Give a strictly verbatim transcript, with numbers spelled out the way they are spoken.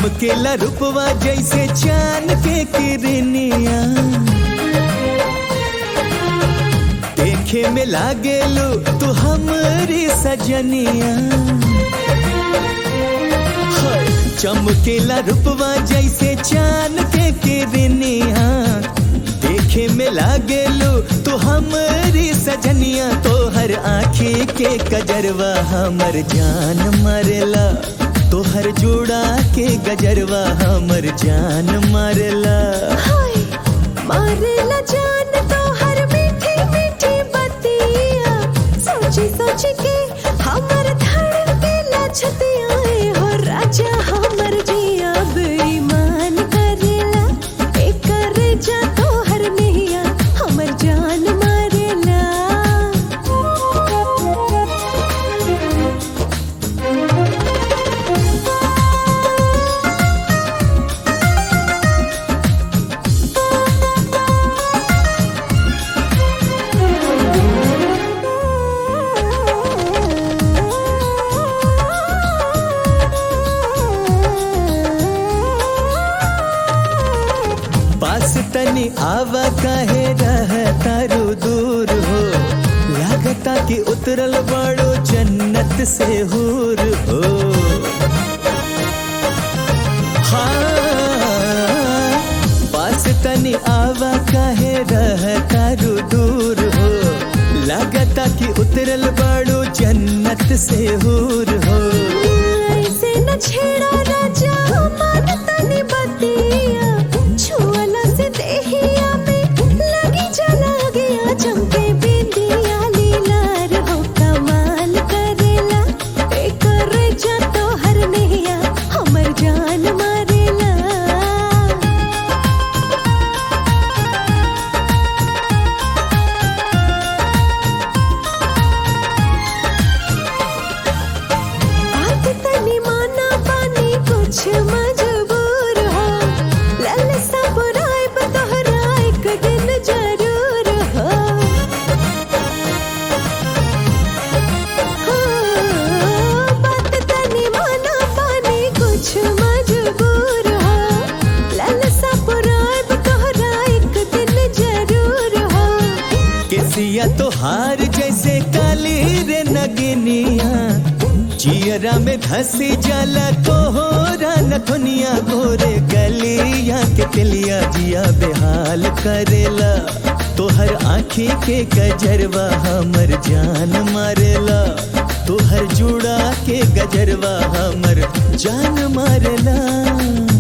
चमकेला रूपवा जैसे चांद के किरनिया, देखे में लागेलू तू हमरी सजनिया। चमकेला रूपवा जैसे चांद के किरनिया, देखे में लागेलू तू हमरी सजनिया। तो हर आँखी के कजरवा हमर जान मारेला, तो हर जोड़ा के गजरवा हमर जान मारेला। हाय मारेला जान तो हर मीठी मीठी बतिया, सोची सोची के हमर धड़केला छतिया। हो राजा हमर जिया बेईमान करेला, एकर जा तो हर नैया हमर जान मारेला। पास तनी आवा काहे रहता रू दूर हो, लागता कि उतरल बड़ो जन्नत से हूर हो। हाँ पास तनी आवा काहे रहता रू दूर हो, लागता कि उतरल बड़ो जन्नत से हूर हो। ऐसे न छेड़ा राजा हमार तनी बतिया, छुअला से देहिया में लगी जला गया। चमके बिंदिया लीलार हो कमाल करेला, एकर जा तो हर नैया हमर जान मारेला। बात तनी माना पानी कुछ मजबूर हो, ललसा बुराई बतोहरा एक दिन जरूर हो। हो, बात तनी माना पानी कुछ मजबूर हो, ललसा बुराई बतोहरा एक दिन जरूर हो। केसिया तो हार जैसे काली रे नगिनिया, जियरा में धसी जाला कोहरा नथुनिया। गोरे गलिया के तिलिया जिया बेहाल करेला, तो हर आँखी के गजरवा हमर जान मारेला। तो हर जुड़ा के गजरवा हमर जान मारेला।